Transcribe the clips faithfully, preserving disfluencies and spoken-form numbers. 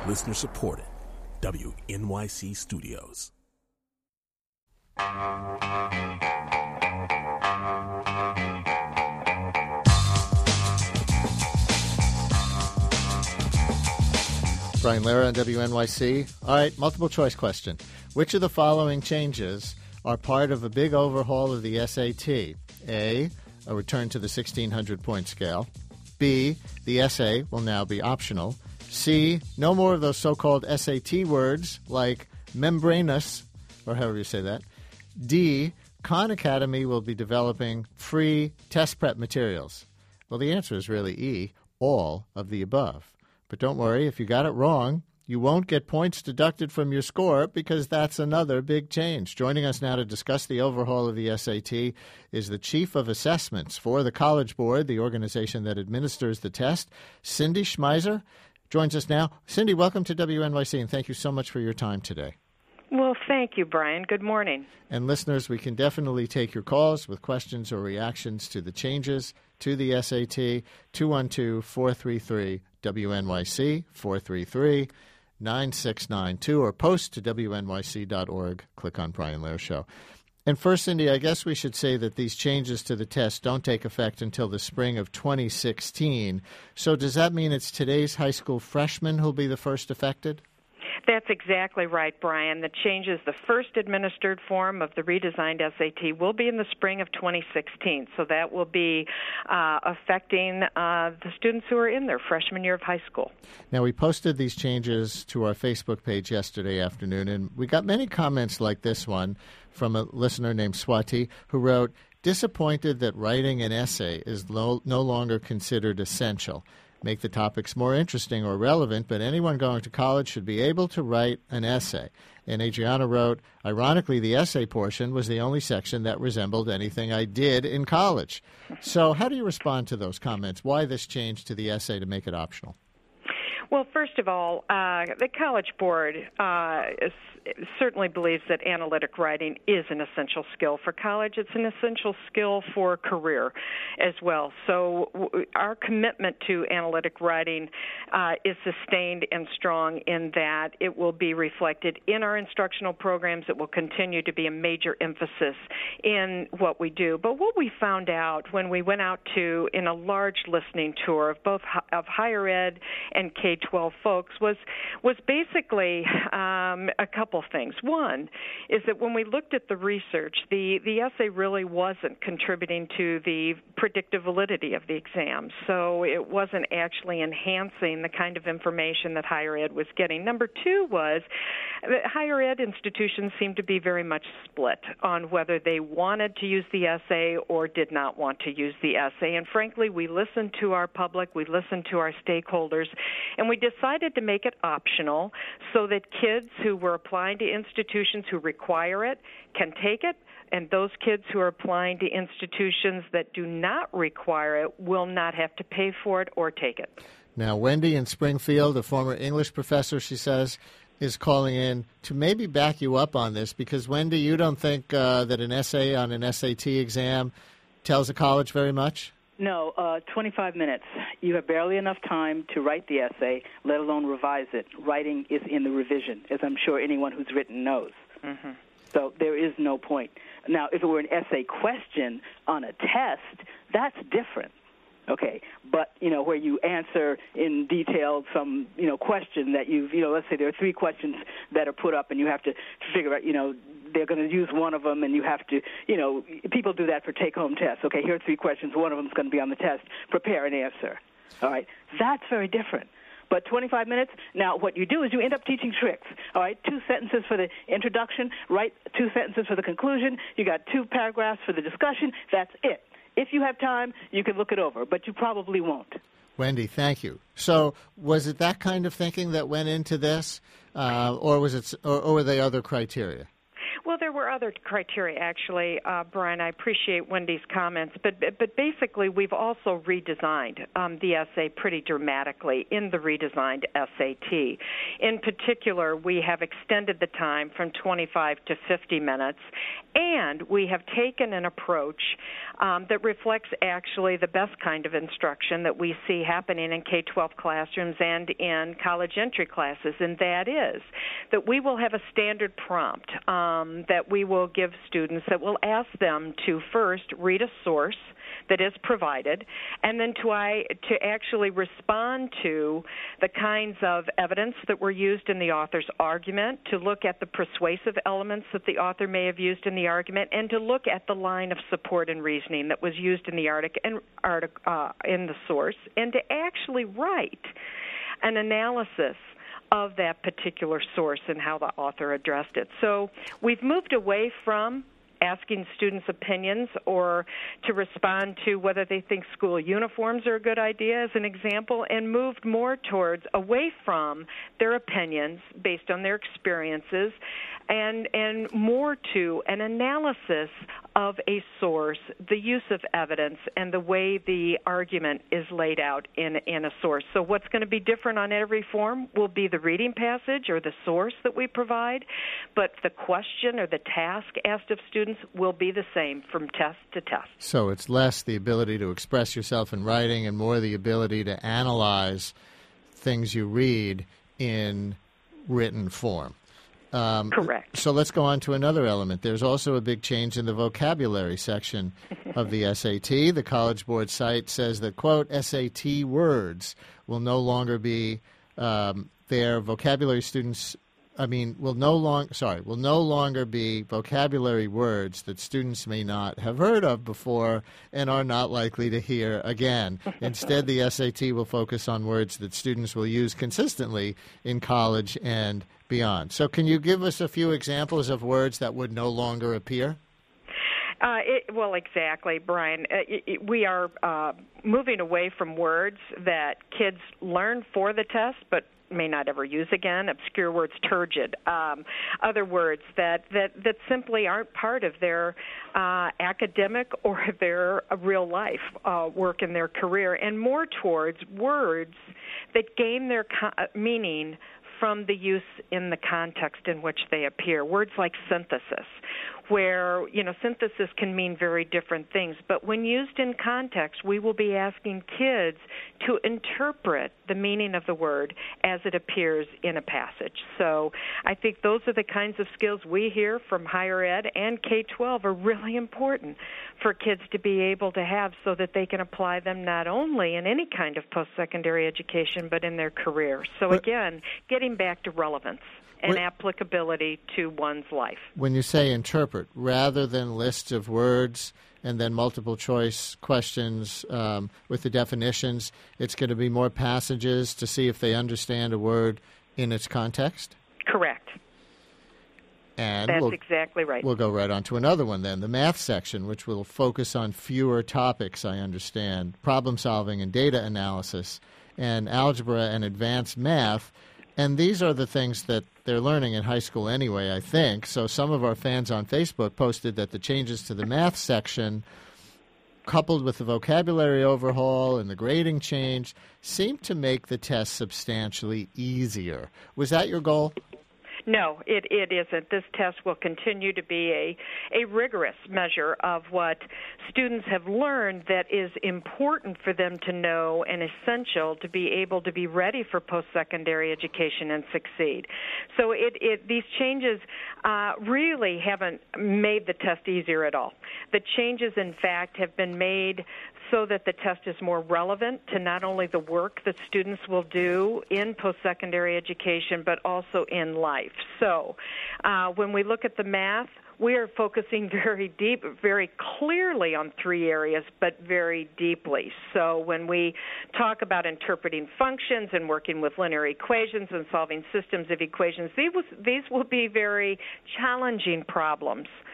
Listener supported. W N Y C Studios. Brian Lehrer on W N Y C. All right, multiple choice question. Which of the following changes are part of a big overhaul of the S A T? A, a return to the sixteen hundred point scale. B, the essay will now be optional. C, no more of those so-called S A T words like membranous, or however you say that. D, Khan Academy will be developing free test prep materials. Well, the answer is really E, all of the above. But don't worry, if you got it wrong, you won't get points deducted from your score because that's another big change. Joining us now to discuss the overhaul of the S A T is the Chief of Assessments for the College Board, the organization that administers the test, Cindy Schmeiser, joins us now. Cindy, welcome to W N Y C, and thank you so much for your time today. Well, thank you, Brian. Good morning. And listeners, we can definitely take your calls with questions or reactions to the changes to the S A T, two one two, four three three, W N Y C, four three three, nine six nine two, or post to W N Y C dot org. Click on Brian Lehrer Show. And first, Cindy, I guess we should say that these changes to the test don't take effect until the spring of twenty sixteen. So does that mean it's today's high school freshmen who'll be the first affected? That's exactly right, Brian. The changes, the first administered form of the redesigned S A T will be in the spring of twenty sixteen. So that will be uh, affecting uh, the students who are in their freshman year of high school. Now, we posted these changes to our Facebook page yesterday afternoon, and we got many comments like this one from a listener named Swati who wrote, disappointed that writing an essay is no, no longer considered essential. Make the topics more interesting or relevant, but anyone going to college should be able to write an essay. And Adriana wrote, ironically, the essay portion was the only section that resembled anything I did in college. So how do you respond to those comments? Why this change to the essay to make it optional? Well, first of all, uh, the College Board uh, is, certainly believes that analytic writing is an essential skill for college. It's an essential skill for career as well. So w- our commitment to analytic writing uh, is sustained and strong in that it will be reflected in our instructional programs. It will continue to be a major emphasis in what we do. But what we found out when we went out to, in a large listening tour of both of higher ed and K twelve folks was was basically um, a couple things. One is that when we looked at the research, the, the essay really wasn't contributing to the predictive validity of the exam. So it wasn't actually enhancing the kind of information that higher ed was getting. Number two was that higher ed institutions seemed to be very much split on whether they wanted to use the essay or did not want to use the essay. And frankly, we listened to our public, we listened to our stakeholders, and we decided to make it optional so that kids who were applying to institutions who require it can take it, and those kids who are applying to institutions that do not require it will not have to pay for it or take it. Now, Wendy in Springfield, a former English professor, she says, is calling in to maybe back you up on this because, Wendy, you don't think uh, that an essay on an S A T exam tells a college very much? No, uh, twenty-five minutes. You have barely enough time to write the essay, let alone revise it. Writing is in the revision, as I'm sure anyone who's written knows. Mm-hmm. So there is no point. Now, if it were an essay question on a test, that's different. Okay, but, you know, where you answer in detail some, you know, question that you've, you know, let's say there are three questions that are put up and you have to figure out, you know, they're going to use one of them and you have to, you know, people do that for take-home tests. Okay, here are three questions. One of them is going to be on the test. Prepare an answer. All right, that's very different. But twenty-five minutes, now what you do is you end up teaching tricks. All right, two sentences for the introduction, write two sentences for the conclusion. You got two paragraphs for the discussion. That's it. If you have time, you can look it over, but you probably won't. Wendy, thank you. So was it that kind of thinking that went into this, uh, or was it, or, or were they other criteria? Well, there were other criteria, actually, uh, Brian. I appreciate Wendy's comments, but but basically we've also redesigned um, the essay pretty dramatically in the redesigned S A T. In particular, we have extended the time from twenty-five to fifty minutes, and we have taken an approach um, that reflects actually the best kind of instruction that we see happening in K twelve classrooms and in college entry classes, and that is that we will have a standard prompt um, that we will give students that will ask them to first read a source that is provided, and then to I to actually respond to the kinds of evidence that were used in the author's argument, to look at the persuasive elements that the author may have used in the argument, and to look at the line of support and reasoning that was used in the artic- and artic- uh, in the source, and to actually write an analysis of that particular source and how the author addressed it. So we've moved away from asking students' opinions or to respond to whether they think school uniforms are a good idea, as an example, and moved more towards away from their opinions based on their experiences and and more to an analysis of a source, the use of evidence, and the way the argument is laid out in, in a source. So what's going to be different on every form will be the reading passage or the source that we provide, but the question or the task asked of students will be the same from test to test. So it's less the ability to express yourself in writing and more the ability to analyze things you read in written form. Um, Correct. So let's go on to another element. There's also a big change in the vocabulary section of the S A T. The College Board site says that, quote, S A T words will no longer be um, their vocabulary students I mean, will no long sorry, will no longer be vocabulary words that students may not have heard of before and are not likely to hear again. Instead, the S A T will focus on words that students will use consistently in college and beyond. So can you give us a few examples of words that would no longer appear? Uh, it, well, exactly, Brian. Uh, it, it, we are uh, moving away from words that kids learn for the test, but may not ever use again. Obscure words, turgid, um, other words that, that, that simply aren't part of their uh, academic or their uh, real life uh, work in their career, and more towards words that gain their co- meaning from the use in the context in which they appear. Words like synthesis, where, you know, synthesis can mean very different things, but when used in context, we will be asking kids to interpret the meaning of the word as it appears in a passage. So I think those are the kinds of skills we hear from higher ed and K twelve are really important for kids to be able to have so that they can apply them not only in any kind of post-secondary education, but in their career. So again, getting back to relevance and What, applicability to one's life. When you say interpret, rather than lists of words and then multiple choice questions um, with the definitions, it's going to be more passages to see if they understand a word in its context? Correct. And That's we'll, exactly right. We'll go right on to another one then, the math section, which will focus on fewer topics, I understand, problem solving and data analysis, and algebra and advanced math. And these are the things that they're learning in high school anyway, I think. So some of our fans on Facebook posted that the changes to the math section, coupled with the vocabulary overhaul and the grading change, seemed to make the test substantially easier. Was that your goal? No, it, it isn't. This test will continue to be a, a rigorous measure of what students have learned that is important for them to know and essential to be able to be ready for post-secondary education and succeed. So it, it, these changes uh, really haven't made the test easier at all. The changes, in fact, have been made so that the test is more relevant to not only the work that students will do in post-secondary education, but also in life. So uh, when we look at the math, we are focusing very deep, very clearly on three areas, but very deeply. So when we talk about interpreting functions and working with linear equations and solving systems of equations, these, these will be very challenging problems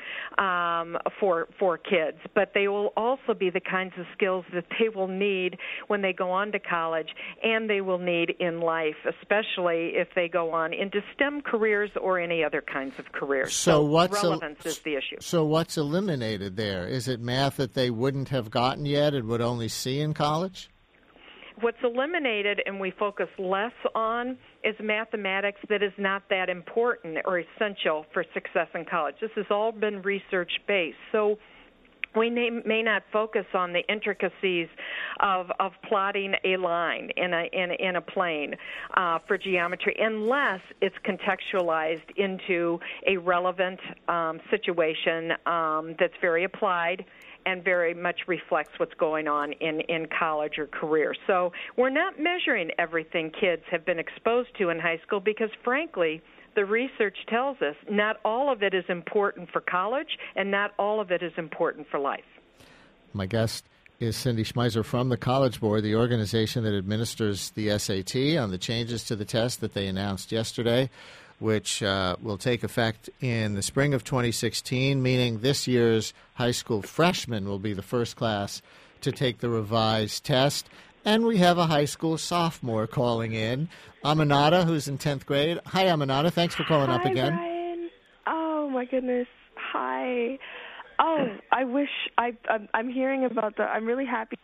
um, for for kids, but they will also be the kinds of skills that they will need when they go on to college, and they will need in life, especially if they go on into STEM careers or any other kinds of careers. So, so what's relevance el- is the issue. So what's eliminated there? Is it math that they wouldn't have gotten yet and would only see in college? What's eliminated and we focus less on is mathematics that is not that important or essential for success in college. This has all been research-based. So we may, may not focus on the intricacies of, of plotting a line in a, in, in a plane uh, for geometry unless it's contextualized into a relevant um, situation um, that's very applied and very much reflects what's going on in, in college or career. So we're not measuring everything kids have been exposed to in high school because, frankly, the research tells us not all of it is important for college and not all of it is important for life. My guest is Cindy Schmeiser from the College Board, the organization that administers the S A T, on the changes to the test that they announced yesterday, which uh, will take effect in the spring of twenty sixteen, meaning this year's high school freshmen will be the first class to take the revised test. And we have a high school sophomore calling in, Aminata, who's in tenth grade. Hi, Aminata. Thanks for calling Hi, up again. Brian. Oh, my goodness. Hi. Oh, I wish I, I'm, I'm hearing about the, I'm really happy.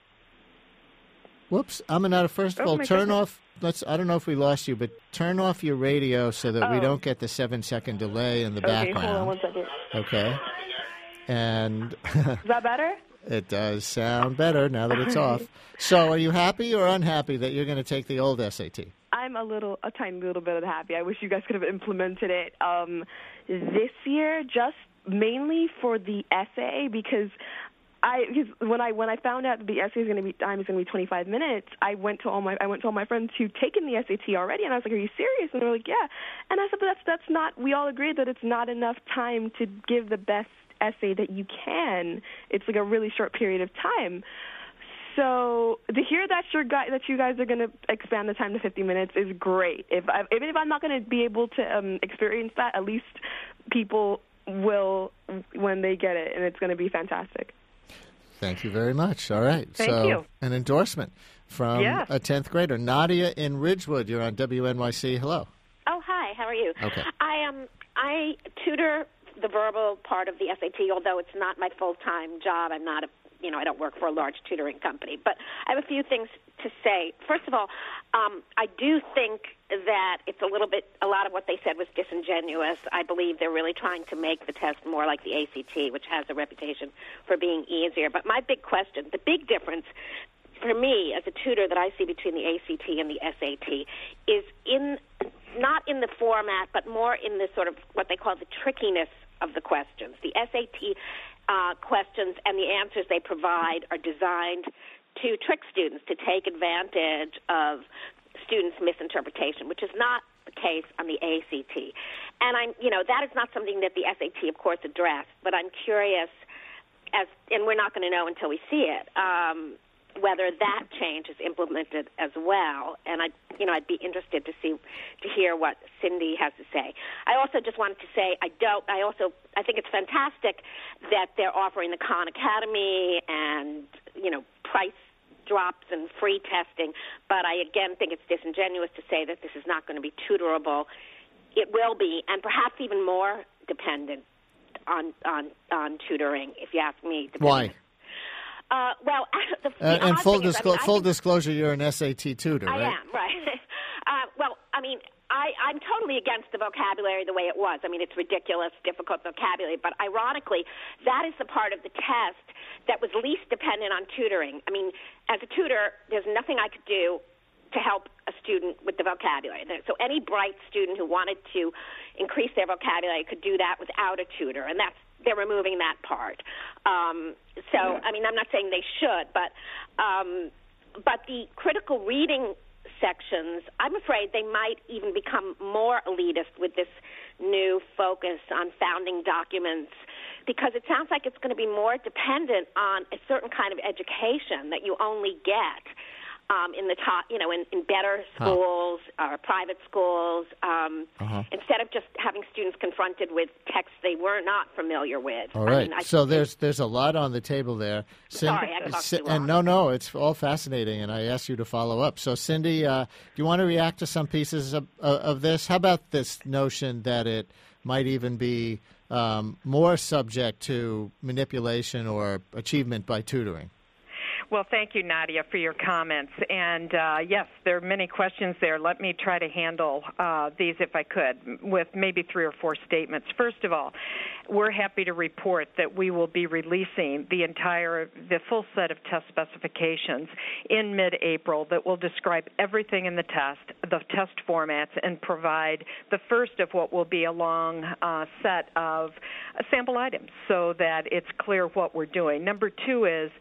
Whoops. Aminata, first of Oh, all, my turn goodness. off, let's. I don't know if we lost you, but turn off your radio so that we Oh. don't get the seven-second delay in the Okay, background. hold on one second. Okay. And Is that better? it does sound better now that it's off. So are you happy or unhappy that you're going to take the old S A T? I'm a little, a tiny little bit happy. I wish you guys could have implemented it um, this year, just mainly for the essay, because I because when I when I found out that the essay is going to be time is going to be twenty-five minutes, I went to all my I went to all my friends who'd taken the S A T already, and I was like, "Are you serious?" And they were like, "Yeah." And I said, "But that's that's not." We all agreed that it's not enough time to give the best essay that you can. It's like a really short period of time. So to hear that your guy, that you guys are going to expand the time to fifty minutes is great. If I, even if I'm not going to be able to um, experience that, at least people will when they get it, and it's going to be fantastic. Thank you very much. All right. Thank so you. An endorsement from Yes. a tenth grader, Nadia in Ridgewood. You're on W N Y C. Hello. Oh, hi. How are you? Okay. I um I tutor the verbal part of the S A T, although it's not my full-time job. I'm not a you know I don't work for a large tutoring company, but I have a few things to say. First of all, um, I do think that it's a little bit, a lot of what they said was disingenuous. I believe they're really trying to make the test more like the A C T, which has a reputation for being easier. But my big question, the big difference for me as a tutor that I see between the A C T and the S A T is in, not in the format, but more in the sort of what they call the trickiness of the questions. The S A T uh, questions and the answers they provide are designed to trick students, to take advantage of students' misinterpretation, which is not the case on the A C T. And I'm, you know, that is not something that the S A T, of course, addressed, but I'm curious, as, and we're not going to know until we see it, um, whether that change is implemented as well. And I, you know, I'd be interested to see, to hear what Cindy has to say. I also just wanted to say, I don't, I also, I think it's fantastic that they're offering the Khan Academy and, you know, price drops and free testing, but I again think it's disingenuous to say that this is not going to be tutorable. It will be, and perhaps even more dependent on on, on tutoring, if you ask me. Why? Uh, well, the, the Uh, and odd full, thing is, I disclo- mean, I full think- disclosure, you're an S A T tutor, I right? am, right. uh, well, I mean, I, I'm totally against the vocabulary the way it was. I mean, it's ridiculous, difficult vocabulary, but ironically, that is the part of the test that was least dependent on tutoring. I mean, as a tutor, there's nothing I could do to help a student with the vocabulary. So any bright student who wanted to increase their vocabulary could do that without a tutor, and that's they're removing that part. Um, so, I mean, I'm not saying they should, but um, but the critical reading sections, I'm afraid they might even become more elitist with this new focus on founding documents, because it sounds like it's going to be more dependent on a certain kind of education that you only get um, in the top, you know, in, in better schools huh. or private schools, um, uh-huh. instead of just having students confronted with texts they were not familiar with. All right. I mean, I so there's there's a lot on the table there. Cindy, sorry, I talked too long. And no, no, it's all fascinating, and I asked you to follow up. So, Cindy, uh, do you want to react to some pieces of, uh, of this? How about this notion that it might even be um, more subject to manipulation or achievement by tutoring? Well, thank you, Nadia, for your comments. And, uh, yes, there are many questions there. Let me try to handle uh, these, if I could, with maybe three or four statements. First of all, we're happy to report that we will be releasing the entire, the full set of test specifications in mid-April that will describe everything in the test, the test formats, and provide the first of what will be a long uh, set of uh, sample items so that it's clear what we're doing. Number two is,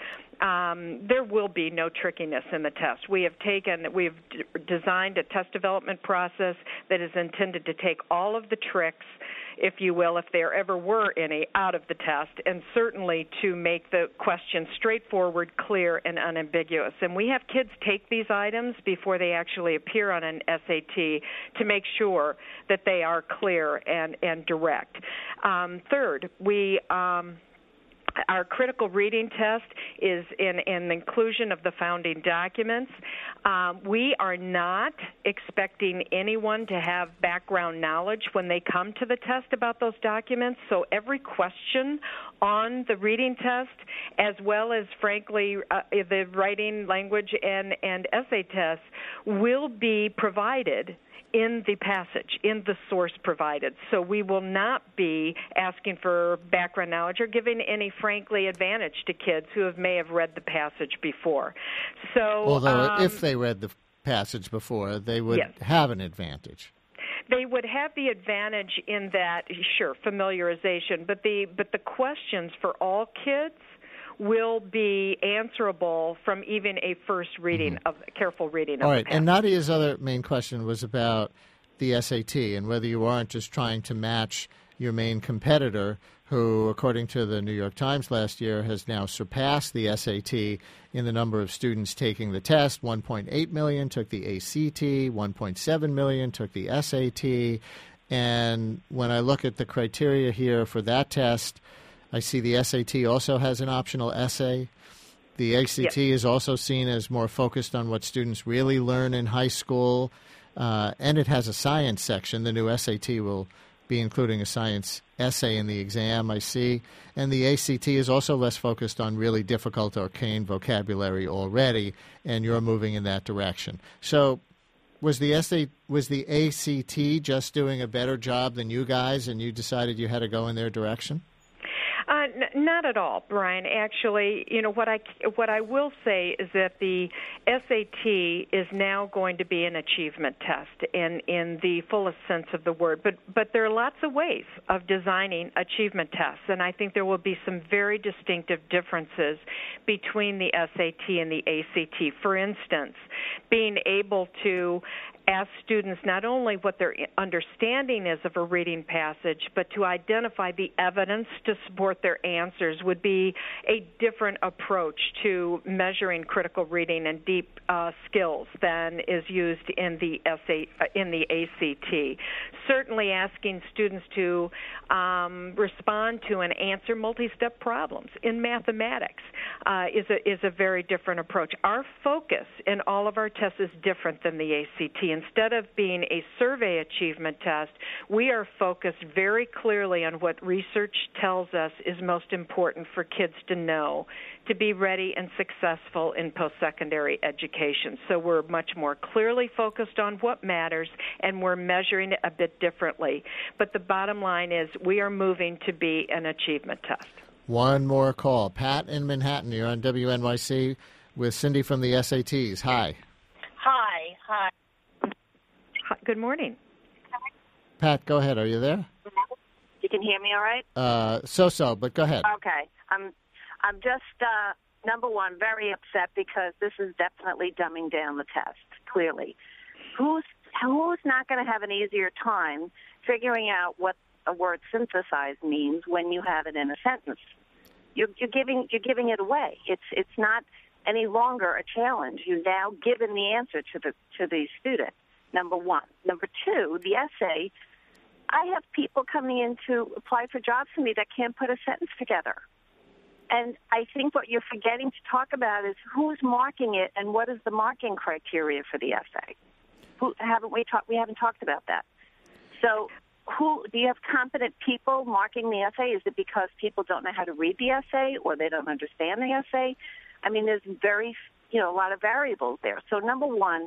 Um, there will be no trickiness in the test. We have taken, we've d- designed a test development process that is intended to take all of the tricks, if you will, if there ever were any, out of the test, and certainly to make the question straightforward, clear, and unambiguous. And we have kids take these items before they actually appear on an S A T to make sure that they are clear and, and direct. Um, third, we... Um, Our critical reading test is in, in the inclusion of the founding documents. Um, we are not expecting anyone to have background knowledge when they come to the test about those documents. So every question on the reading test, as well as, frankly, uh, the writing, language, and, and essay tests, will be provided in the passage, in the source provided. So we will not be asking for background knowledge or giving any, frankly, advantage to kids who have, may have read the passage before. So, Although um, if they read the passage before, they would yes. have an advantage. They would have the advantage in that, sure, familiarization, but the but the questions for all kids will be answerable from even a first reading mm-hmm. of careful reading. All of right, the and Nadia's other main question was about the S A T and whether you aren't just trying to match your main competitor, who, according to the New York Times last year, has now surpassed the S A T in the number of students taking the test. one point eight million took the A C T, one point seven million took the S A T, and when I look at the criteria here for that test, I see the S A T also has an optional essay. The A C T yes. is also seen as more focused on what students really learn in high school, uh, and it has a science section. The new S A T will be including a science essay in the exam, I see. And the A C T is also less focused on really difficult arcane vocabulary already, and you're moving in that direction. So was the S A, was the A C T just doing a better job than you guys, and you decided you had to go in their direction? Uh, n- not at all, Brian. Actually, you know, what I, what I will say is that the S A T is now going to be an achievement test in, in the fullest sense of the word. But, but there are lots of ways of designing achievement tests, and I think there will be some very distinctive differences between the S A T and the A C T. For instance, being able to ask students not only what their understanding is of a reading passage, but to identify the evidence to support their answers would be a different approach to measuring critical reading and deep uh, skills than is used in the S A, uh, in the A C T. Certainly asking students to um, respond to and answer multi-step problems in mathematics uh, is a, is a very different approach. Our focus in all of our tests is different than the A C T. Instead of being a survey achievement test, we are focused very clearly on what research tells us is most important for kids to know to be ready and successful in post-secondary education. So we're much more clearly focused on what matters, and we're measuring it a bit differently. But the bottom line is we are moving to be an achievement test. One more call. Pat in Manhattan, you're on W N Y C with Cindy from the S A Ts. Hi. Hi. Hi. Good morning. Pat, go ahead. Are you there? You can hear me all right? Uh, so-so, but go ahead. Okay. I'm I'm just, uh, number one, very upset because this is definitely dumbing down the test, clearly. Who's who's not going to have an easier time figuring out what a word synthesize means when you have it in a sentence? You're, you're giving you're giving it away. It's it's not any longer a challenge. You've now given the answer to the to the student, number one. Number two, the essay, I have people coming in to apply for jobs for me that can't put a sentence together. And I think what you're forgetting to talk about is who's marking it and what is the marking criteria for the essay. Who, haven't we talked? We haven't talked about that. So, who do you have competent people marking the essay? Is it because people don't know how to read the essay or they don't understand the essay? I mean, there's very, you know, a lot of variables there. So, number one,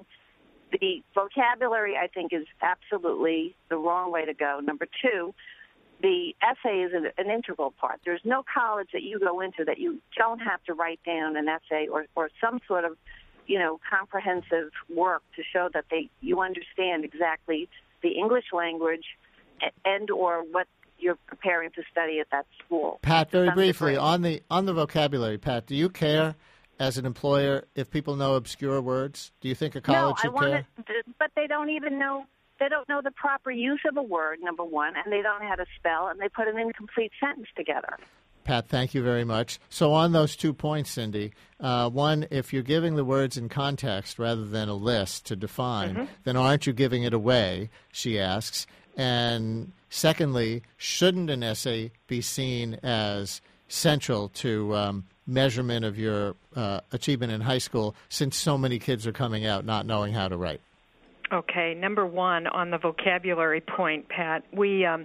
the vocabulary, I think, is absolutely the wrong way to go. Number two, the essay is an, an integral part. There's no college that you go into that you don't have to write down an essay or, or some sort of, you know, comprehensive work to show that they you understand exactly the English language and or what you're preparing to study at that school. Pat, very briefly, on the on the vocabulary, Pat, do you care as an employer if people know obscure words? Do you think a college no, should I want care? To, but they don't even know, they don't know the proper use of a word, number one, and they don't know how to spell, and they put an incomplete sentence together. Pat, thank you very much. So on those two points, Cindy, uh, one, if you're giving the words in context rather than a list to define, mm-hmm. then aren't you giving it away, she asks. And secondly, shouldn't an essay be seen as central to um, measurement of your uh, achievement in high school since so many kids are coming out not knowing how to write? Okay, number one, on the vocabulary point, Pat, we... Um,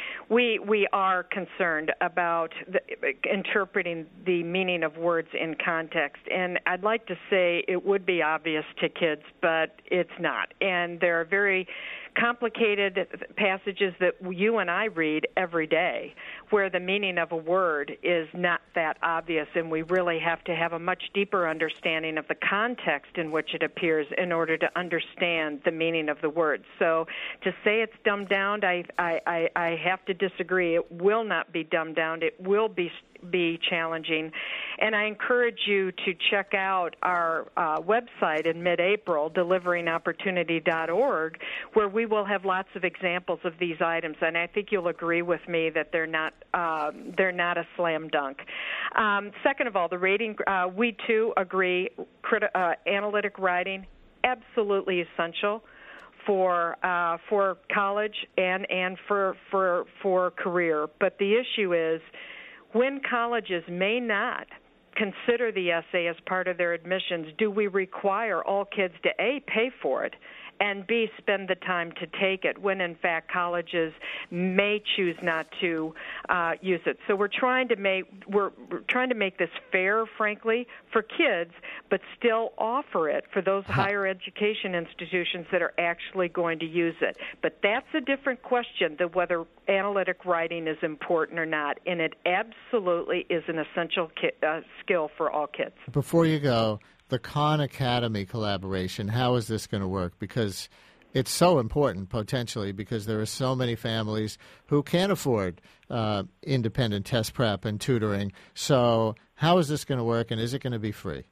We we are concerned about the, interpreting the meaning of words in context, and I'd like to say it would be obvious to kids, but it's not. And there are very complicated passages that you and I read every day where the meaning of a word is not that obvious, and we really have to have a much deeper understanding of the context in which it appears in order to understand the meaning of the word. So to say it's dumbed down, I, I, I have to disagree. It will not be dumbed down. It will be be challenging. And I encourage you to check out our uh, website in mid-April, delivering opportunity dot org, where we will have lots of examples of these items. And I think you'll agree with me that they're not uh, they're not a slam dunk. Um, second of all, the rating, uh, we too agree, criti- uh, analytic writing, absolutely essential for uh, for college and, and for, for for career. But the issue is, when colleges may not consider the essay as part of their admissions, do we require all kids to, A, pay for it, and B, spend the time to take it, when in fact colleges may choose not to uh, use it? So we're trying to make we're, we're trying to make this fair, frankly, for kids, but still offer it for those uh-huh. higher education institutions that are actually going to use it. But that's a different question than whether analytic writing is important or not, and it absolutely is an essential ki- uh, skill for all kids. Before you go, the Khan Academy collaboration, how is this going to work? Because it's so important, potentially, because there are so many families who can't afford uh, independent test prep and tutoring. So how is this going to work, and is it going to be free?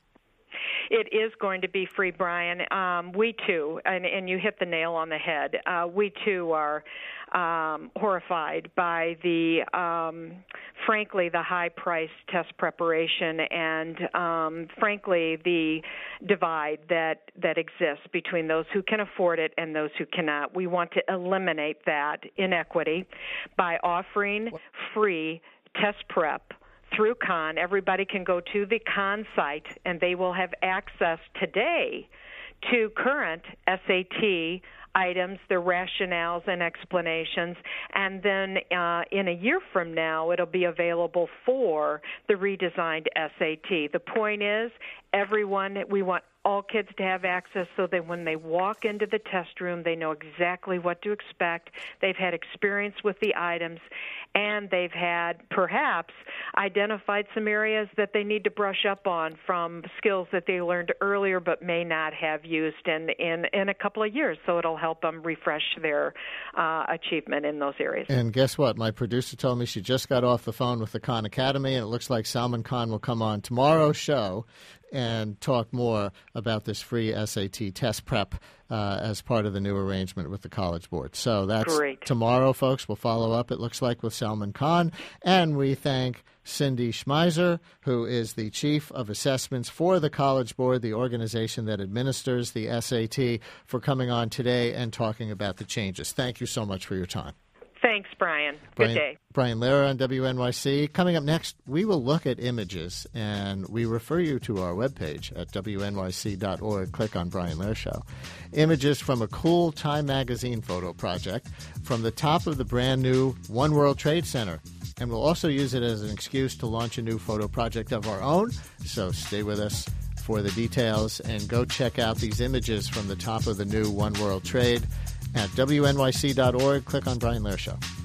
It is going to be free, Brian. Um, we, too, and, and you hit the nail on the head, uh, we, too, are um, horrified by the, um, frankly, the high-priced test preparation and, um, frankly, the divide that, that exists between those who can afford it and those who cannot. We want to eliminate that inequity by offering free test prep through Khan. Everybody can go to the Khan site, and they will have access today to current S A T items, their rationales and explanations, and then uh, in a year from now, it'll be available for the redesigned S A T. The point is, everyone, we want all kids to have access so that when they walk into the test room, they know exactly what to expect. They've had experience with the items, and they've had perhaps identified some areas that they need to brush up on from skills that they learned earlier but may not have used in, in, in a couple of years. So it'll help them refresh their uh, achievement in those areas. And guess what? My producer told me she just got off the phone with the Khan Academy, and it looks like Salman Khan will come on tomorrow's show and talk more about this free S A T test prep uh, as part of the new arrangement with the College Board. So that's Great. Tomorrow, folks. We'll follow up, it looks like, with Salman Khan. And we thank Cindy Schmeiser, who is the Chief of Assessments for the College Board, the organization that administers the S A T, for coming on today and talking about the changes. Thank you so much for your time. Thanks, Brian. Brian, Good day. Brian Lehrer on W N Y C. Coming up next, we will look at images, and we refer you to our webpage at W N Y C dot org. Click on Brian Lehrer Show. Images from a cool Time Magazine photo project from the top of the brand-new One World Trade Center. And we'll also use it as an excuse to launch a new photo project of our own. So stay with us for the details, and go check out these images from the top of the new One World Trade at W N Y C dot org. Click on Brian Lehrer Show.